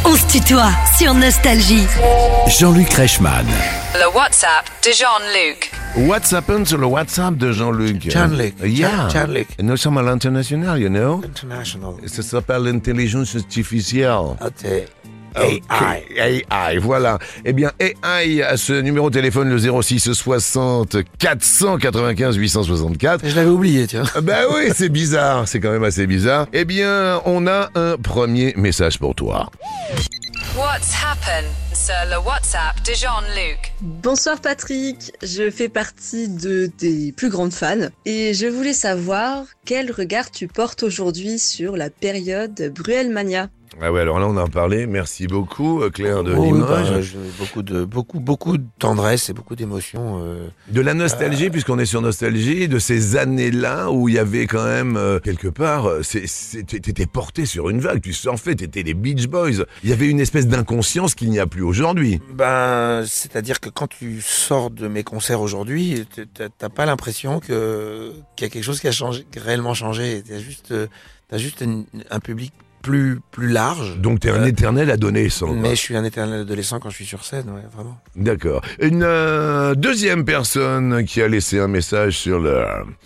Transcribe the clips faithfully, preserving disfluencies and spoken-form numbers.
On se tutoie sur Nostalgie. Jean-Luc Reichmann. Le WhatsApp de Jean-Luc. What's happened sur le WhatsApp de Jean-Luc? Jean-Luc. Yeah. Jean-Luc. Nous sommes à l'international, you know? International. Ça s'appelle l'intelligence artificielle. Ok. Ok. A I. A I, voilà. Eh bien, A I, à ce numéro de téléphone, le zéro six soixante quatre cent quatre-vingt-quinze huit cent soixante-quatre. Je l'avais oublié, tiens. Ben oui, c'est bizarre, c'est quand même assez bizarre. Eh bien, on a un premier message pour toi. What's happened sur le WhatsApp de Jean-Luc. Bonsoir Patrick, je fais partie de tes plus grandes fans et je voulais savoir quel regard tu portes aujourd'hui sur la période Bruelmania. Ah ouais, alors là, on en parlait. Merci beaucoup, Claire de Oh, oui, Limoges. bah, je- beaucoup de beaucoup beaucoup de tendresse et beaucoup d'émotion. Euh, De la nostalgie, puisqu'on est sur nostalgie, de ces années-là où il y avait quand même, euh, quelque part, euh, c'est- c'est- t'étais porté sur une vague, tu surfais, t'étais les Beach Boys. Il y avait une espèce d'inconscience qu'il n'y a plus aujourd'hui. ben, c'est-à-dire que quand tu sors de mes concerts aujourd'hui, t'as- t'as pas l'impression que qu'il y a quelque chose qui a changé, qui a réellement changé. T'as juste euh, t'as juste une- un public plus plus large. Donc t'es un Euh, éternel adolescent. quoi. Mais je suis un éternel adolescent quand je suis sur scène, ouais, vraiment. D'accord. Une euh, deuxième personne qui a laissé un message sur le...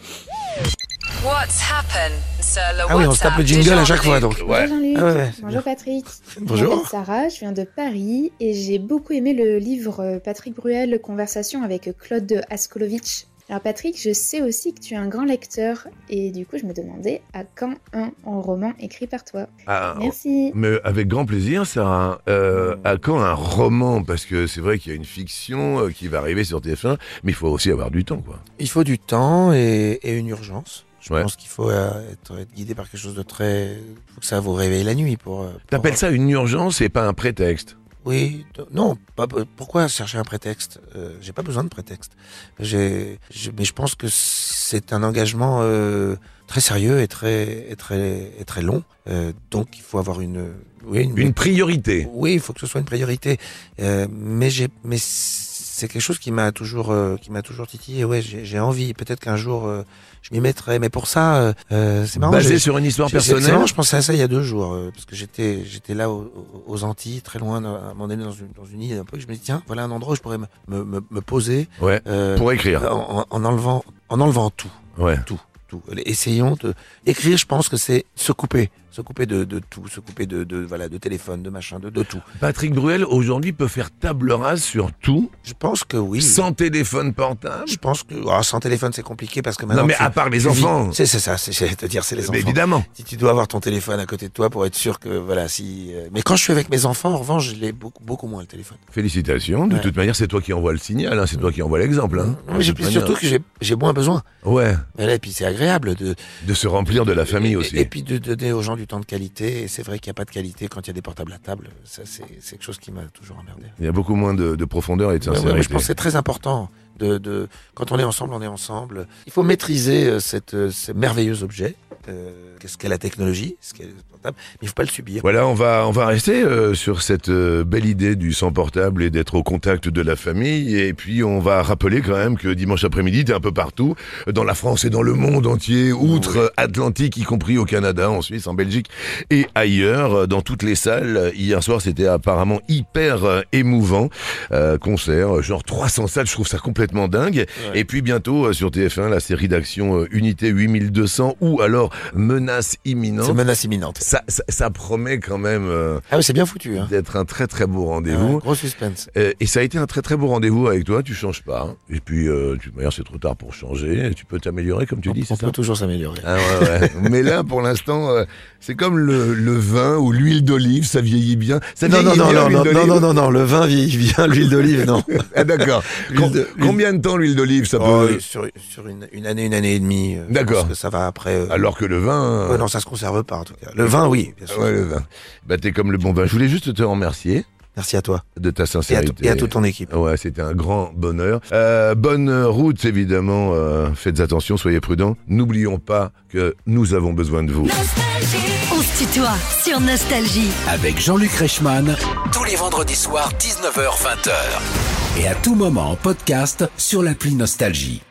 What's happened sur le Ah oui, on se WhatsApp tape le de jingle à chaque Jean-Luc. fois, donc. Ouais. Bonjour Jean-Luc, Ah ouais, ouais, c'est bonjour Patrick. Bonjour. Je m'appelle Sarah, je viens de Paris et j'ai beaucoup aimé le livre euh, Patrick Bruel, Conversation avec Claude Askolovitch. Alors Patrick, je sais aussi que tu es un grand lecteur et du coup je me demandais à quand un, un roman écrit par toi. Ah, Merci. mais avec grand plaisir, Sarah. Euh, à quand un roman? Parce que c'est vrai qu'il y a une fiction euh, qui va arriver sur T F un, mais il faut aussi avoir du temps, quoi. Il faut du temps et, et une urgence. Je Ouais. pense qu'il faut euh, être, être guidé par quelque chose de très... Il faut que ça vous réveille la nuit pour... euh, pour- T'appelles ça une urgence et pas un prétexte? Oui, d- non, pas, pourquoi chercher un prétexte euh, J'ai pas besoin de prétexte. J'ai, je- mais je pense que c'est un engagement euh, très sérieux et très, et très, et très long. Euh, donc il faut avoir une... Oui, une, Une priorité. Oui, il faut que ce soit une priorité. Euh, mais j'ai, mais c'est quelque chose qui m'a toujours, euh, qui m'a toujours titillé. Ouais, j'ai, j'ai envie. Peut-être qu'un jour euh, je m'y mettrai. Mais pour ça, euh, euh, c'est marrant. Basé j'ai- sur une histoire j'ai- c'est- C'est personnelle? marrant, je pensais à ça il y a deux jours, euh, parce que j'étais, j'étais là aux, aux Antilles, très loin, à un moment donné dans une, dans une île un peu. Que je me dis tiens, voilà un endroit où je pourrais me, me, me, me poser Ouais. euh, Pour écrire. en, en- en enlevant, en enlevant tout, Ouais. tout, tout. Essayons de écrire. Je pense que c'est se couper. Se couper de, de tout, se couper de, de, voilà, de téléphone, de machin, de, de tout. Patrick Bruel, aujourd'hui, peut faire table rase sur tout, Je pense que oui. sans téléphone portable. Je pense que ah, sans téléphone c'est compliqué parce que maintenant. Non, mais tu- à part les tu vis- enfants. C'est c'est ça, c'est c'est te dire c'est les enfants. Mais évidemment. Si tu dois avoir ton téléphone à côté de toi pour être sûr que voilà si. euh, Mais quand je suis avec mes enfants, en revanche, je l'ai beaucoup beaucoup moins le téléphone. Félicitations. De Ouais. toute manière, c'est toi qui envoie le signal, hein, c'est toi qui envoie l'exemple. Hein. Mais j'ai De toute manière. surtout que j'ai j'ai moins besoin. Ouais. Et, là, et puis c'est agréable de. De se remplir de la famille et, aussi. Et, puis de donner aux gens du temps de qualité. Et c'est vrai qu'il n'y a pas de qualité quand il y a des portables à table. Ça c'est c'est quelque chose qui m'a toujours emmerdé. Il y a beaucoup moins de, de profondeur et de Ouais, ouais, sincérité. mais je pense que c'est très important. De, de, quand on est ensemble, on est ensemble. Il faut maîtriser euh, cette, euh, ce merveilleux objet. Euh, qu'est-ce qu'est la technologie, ce qu'est le portable, mais il faut pas le subir. Voilà, on va on va rester euh, sur cette euh, belle idée du sans portable et d'être au contact de la famille. Et puis on va rappeler quand même que dimanche après-midi, t'es un peu partout, dans la France et dans le monde entier, outre-Atlantique, y compris au Canada, en Suisse, en Belgique et ailleurs, dans toutes les salles. Hier soir, c'était apparemment hyper euh, émouvant. Euh, concert, genre trois cents salles, je trouve ça complètement dingue. Ouais. Et puis bientôt euh, sur T F un, la série d'action euh, Unité huit mille deux cents ou alors Menace C'est imminente. menace imminente. Ça, ça, ça promet quand même euh, Ah oui, c'est bien foutu. Hein. d'être un très très beau Ouais, rendez-vous. gros suspense. Euh, et ça a été un très très beau rendez-vous avec toi, tu changes pas. hein. Et puis, euh, tu d'ailleurs, c'est trop tard pour changer, tu peux t'améliorer comme tu on dis, on c'est ça peut toujours s'améliorer. ah ouais, ouais. Mais là, pour l'instant, euh, c'est comme le, le vin ou l'huile d'olive, ça vieillit bien. Ça Non, non, vieillit non, bien, non, l'huile non, d'olive non, non, non, non, le vin vieillit bien, l'huile d'olive, non. Ah d'accord. L'huile Com- de- Combien de temps l'huile d'olive, ça Oh, peut... oui, sur sur une, une année, une année et demie. euh, je D'accord. pense que ça va après. euh, Alors que le vin... ouais, non, ça se conserve pas en tout cas. Le vin, oui, bien sûr. Ouais, le vin. Bah, t'es comme le bon vin. Je voulais juste te remercier Merci à toi de ta et à, sincérité. tout- et à toute ton équipe. Ouais, c'était un grand bonheur. Euh, bonne route, évidemment. Euh, faites attention, soyez prudents. N'oublions pas que nous avons besoin de vous. On se tutoie sur Nostalgie. Avec Jean-Luc Reichmann, tous les vendredis soirs, dix-neuf heures vingt. Et à tout moment en podcast sur l'appli Nostalgie.